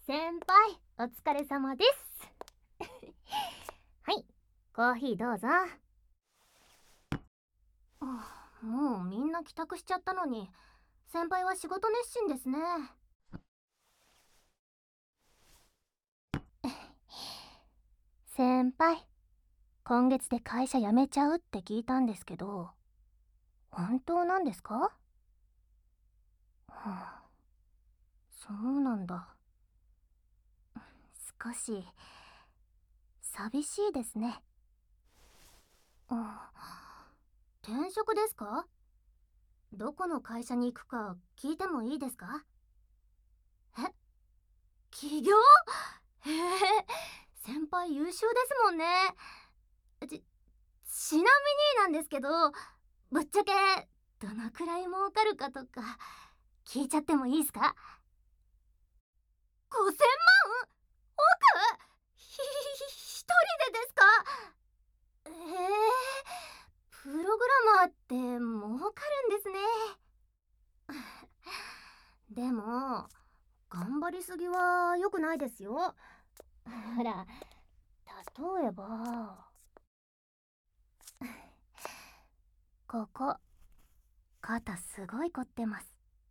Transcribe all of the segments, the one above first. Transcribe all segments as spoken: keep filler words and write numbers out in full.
先輩、お疲れ様ですはい、コーヒーどうぞ。あ、もうみんな帰宅しちゃったのに、先輩は仕事熱心ですね。先輩、今月で会社辞めちゃうって聞いたんですけど、本当なんですか？はあ、そうなんだ。少し寂しいですね。あ、転職ですか？どこの会社に行くか聞いてもいいですか？え、起業？へえ、先輩優秀ですもんね。ち、ちなみになんですけど、ぶっちゃけどのくらい儲かるかとか聞いちゃってもいいですか？ごせんまん？億？ひ、ひ一人でですか？ええ、プログラマーって儲かるんですね。でも頑張りすぎは良くないですよ。ほら、例えばここ、肩すごい凝ってます。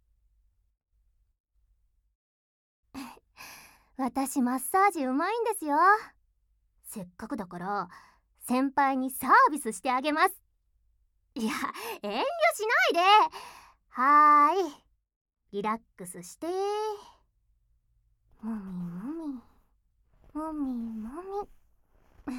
私マッサージうまいんですよ。せっかくだから先輩にサービスしてあげます。いや、遠慮しないで。はーい、リラックスして。もみもみもみもみ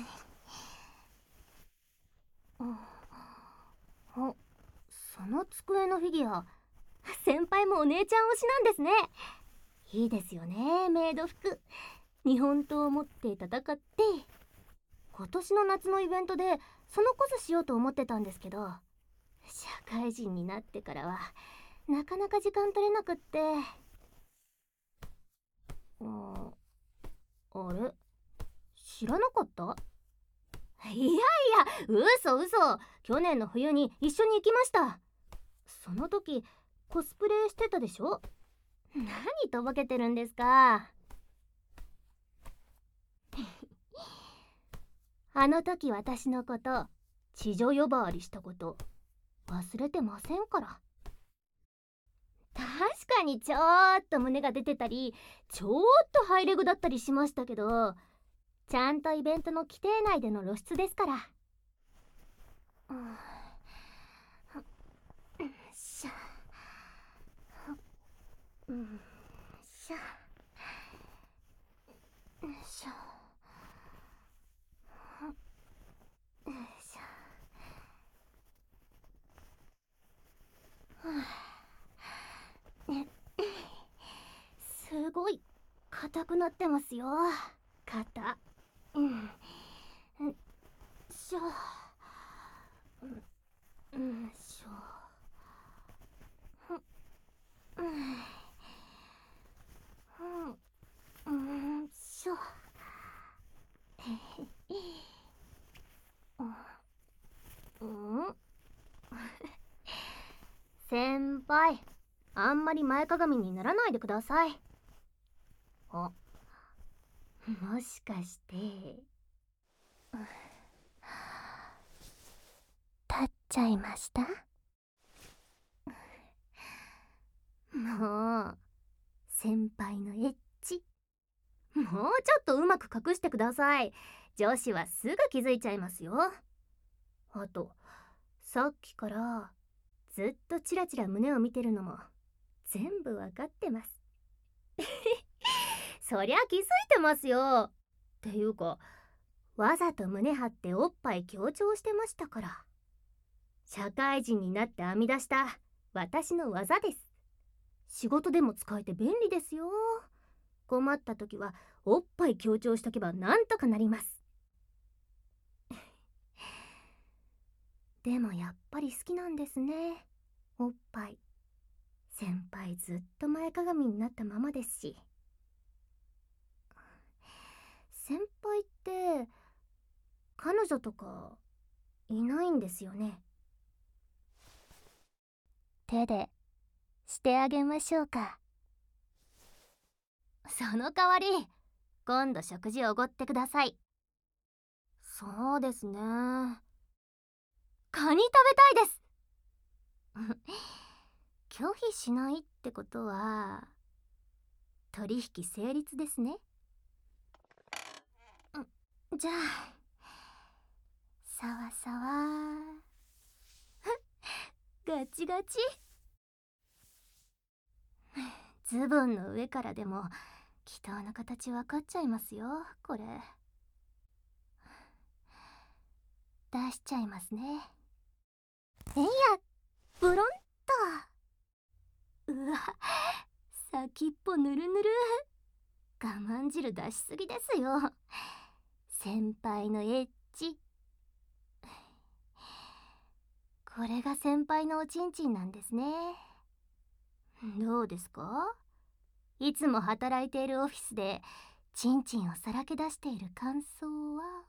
お、その机のフィギュア、先輩もお姉ちゃん推しなんですね。いいですよね、メイド服。日本刀を持って戦って。今年の夏のイベントでそのコスしようと思ってたんですけど、社会人になってからはなかなか時間取れなくって。あ、あれ、知らなかった？いやいや、嘘嘘。去年の冬に一緒に行きました。その時コスプレしてたでしょ。何とぼけてるんですか。あの時私のこと地上呼ばわりしたこと忘れてませんから。確かにちょっと胸が出てたり、ちょっとハイレグだったりしましたけど、ちゃんとイベントの規定内での露出ですから。うん、しゃ、うん、しゃ、しゃ、しゃ、ね、すごい硬くなってますよ、肩。うん、しょ、うん、しょ、うん、うん、うん、しょ。うん、先輩、あんまり前かがみにならないでください。あ、もしかして立っちゃいました？もう先輩のエッチ、もうちょっとうまく隠してください。女子はすぐ気づいちゃいますよ。あと、さっきからずっとチラチラ胸を見てるのも全部わかってます。そりゃ気づいてますよ。っていうか、わざと胸張っておっぱい強調してましたから。社会人になって編み出した私の技です。仕事でも使えて便利ですよ。困った時はおっぱい強調しとけばなんとかなります。でもやっぱり好きなんですね、おっぱい。先輩ずっと前かがみになったままですし。先輩って彼女とかいないんですよね。手でしてあげましょうか。 その代わり今度食事をおごってください。そうですね。カニ食べたいです。拒否しないってことは取引成立ですね。じゃあさわさわガチガチ。ズボンの上からでも祈祷の形分かっちゃいますよ、これ。出しちゃいますね。えいや、ブロンと。うわ、先っぽぬるぬる。我慢汁出しすぎですよ、先輩のエッチ。これが先輩のおちんちんなんですね。どうですか？いつも働いているオフィスでちんちんをさらけ出している感想は？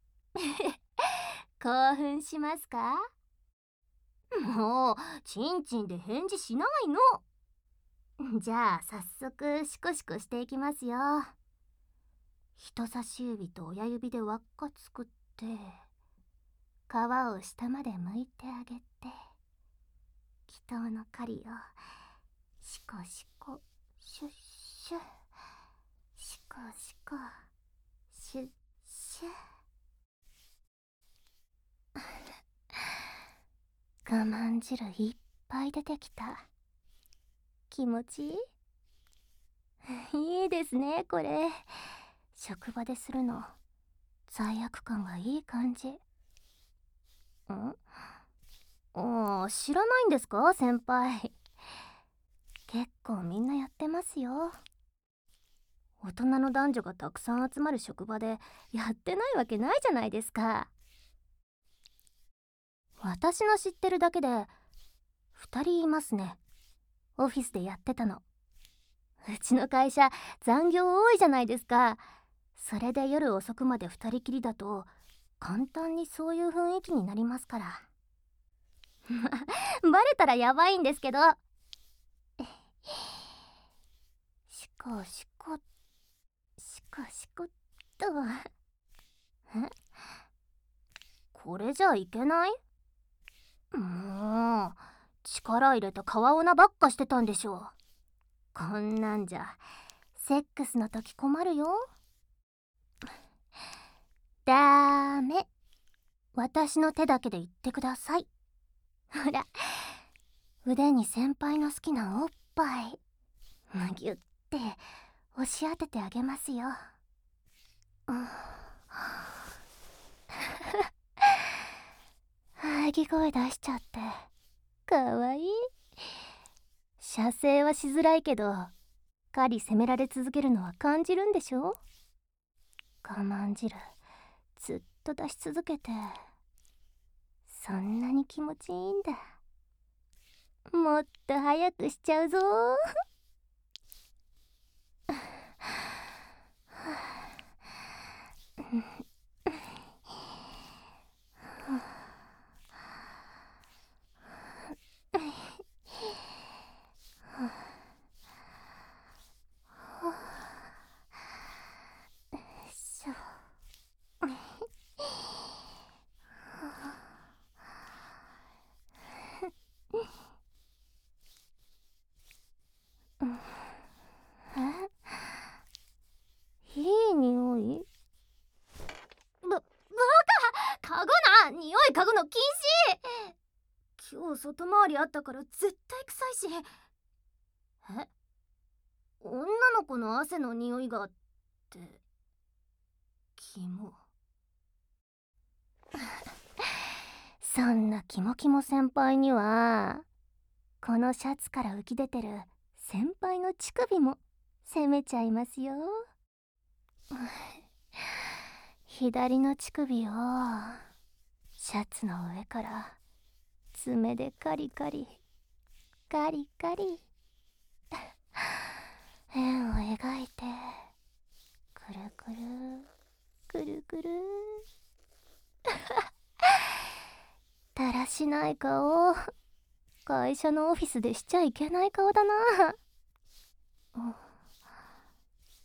興奮しますか？もうちんちんで返事しないの。じゃあ早速シコシコしていきますよ。人差し指と親指で輪っか作って皮を下まで剥いてあげて、祈祷の狩りをシコシコシュッシュ、シコシコシュッシュ。我慢汁いっぱい出てきた。気持ちいいいいですね、これ。職場でするの罪悪感がいい感じ。ん？ああ、知らないんですか、先輩。結構みんなやってますよ。大人の男女がたくさん集まる職場でやってないわけないじゃないですか。私の知ってるだけでふたりいますね、オフィスでやってたの。うちの会社残業多いじゃないですか。それで夜遅くまでふたりきりだと簡単にそういう雰囲気になりますから。バレたらやばいんですけど。シコシコシコシコっと。え？これじゃいけない？もう力入れた川女ばっかしてたんでしょ。こんなんじゃセックスの時困るよ。ダメ、私の手だけで言ってください。ほら、腕に先輩の好きなおっぱいむぎゅって押し当ててあげますよ。喘ぎ声出しちゃってかわいい。射精はしづらいけど狩り責められ続けるのは感じるんでしょ。我慢汁ずっと出し続けてそんなに気持ちいいんだ。もっと早くしちゃうぞ。いい匂い？ば、バカ！嗅ぐな！匂い嗅ぐの禁止！今日外回りあったから絶対臭いし。え？女の子の汗の匂いがってキモ。そんなキモキモ先輩にはこのシャツから浮き出てる先輩の乳首も攻めちゃいますよ。左の乳首をシャツの上から爪でカリカリカリカリ円を描いてくるくるくるくる。だらしない顔、会社のオフィスでしちゃいけない顔だな。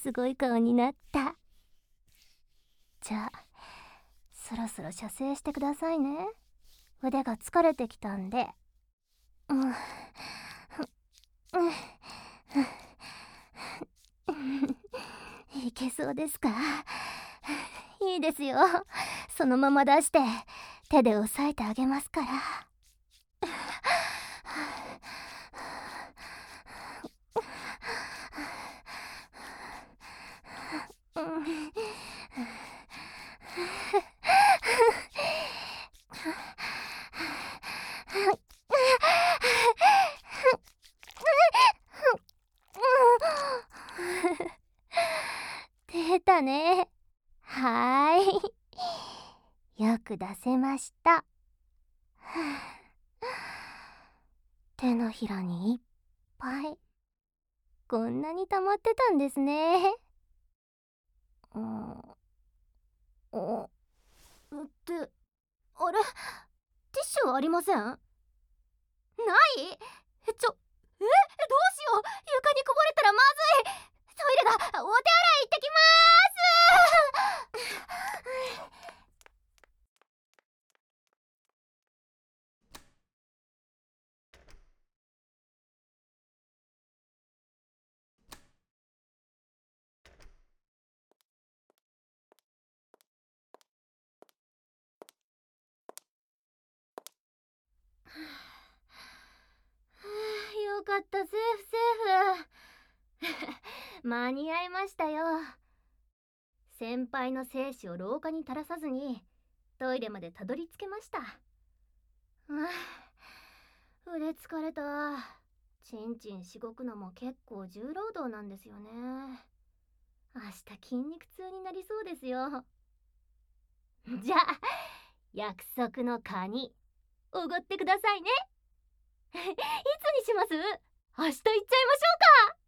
すごい顔になった。じゃあそろそろ射精してくださいね。腕が疲れてきたんで。うん、いけそうですか？いいですよ。そのまま出して手で押さえてあげますから。出たね。はーい、よく出せました。手のひらにいっぱい。こんなに溜まってたんですね。うん、おって、あれ、ティッシュありません？ない？えちょえどうしよう、床にこぼれたらまずい。トイレが、お手洗い行ってきまーす。よかった、セーフセーフ。間に合いましたよ。先輩の精子を廊下に垂らさずにトイレまでたどり着けました。腕疲れた。ちんちんしごくのも結構重労働なんですよね。明日筋肉痛になりそうですよ。じゃあ約束のカニおごってくださいね。いつにします？明日行っちゃいましょうか。